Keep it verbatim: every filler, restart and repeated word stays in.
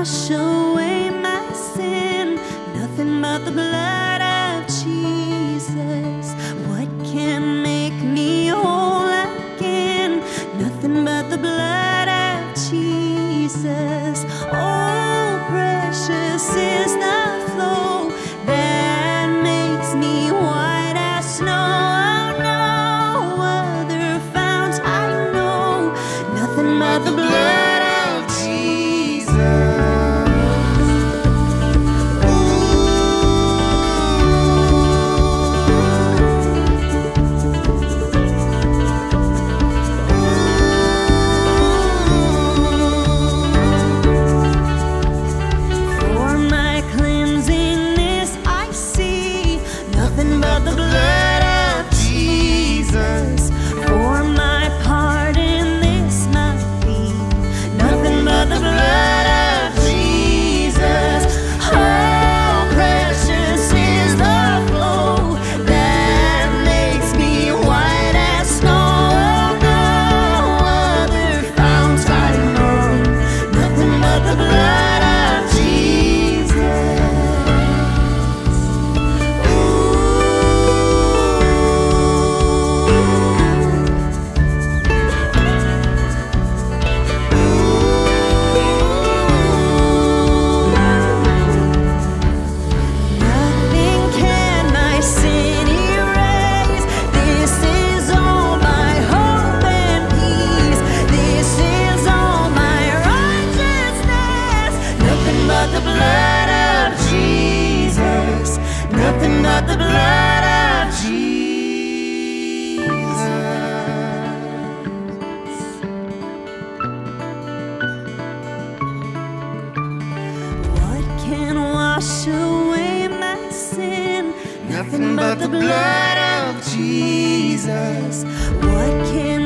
wash away my sin? Nothing but the blood of Jesus. What can make me whole again? Nothing but the blood of Jesus. Oh, precious is the flow that makes me white as snow. No other fount I know. Nothing but the blood of Jesus. For my cleansing this I see, nothing but the blood of Jesus. For my pardon this might be, nothing but the blood of Jesus. Oh, precious is the flow that makes me white as snow. No other fount I know. Nothing but the blood of Jesus. Nothing can my sin erase. This is all my hope and peace. This is all my righteousness. Nothing but the blood of Jesus. Nothing but the blood of Jesus. What can wash away my sin? Nothing but the blood of Jesus. What can